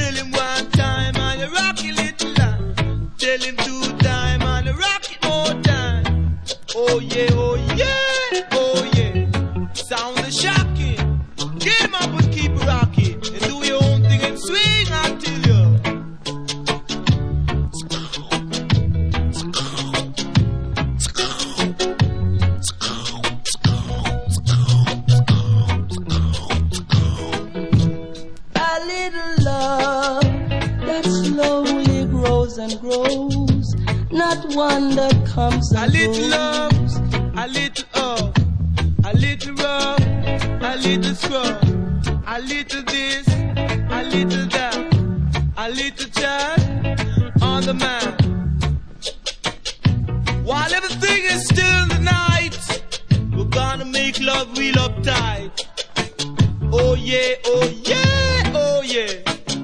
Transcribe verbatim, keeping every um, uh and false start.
Tell him one time and you rock it little line. Tell him two time and you rock it more time. Oh yeah, oh yeah, oh yeah. Sound is shocking. Get him up and keep rocking. And do your own thing and swing until you. A little love that slowly grows and grows, not one that comes and A little goes. love, a little oh, a little rub, a little scrub, a little this, a little that, a little chat on the man. While everything is still in the night, we're gonna make love real uptight. Oh yeah, oh yeah.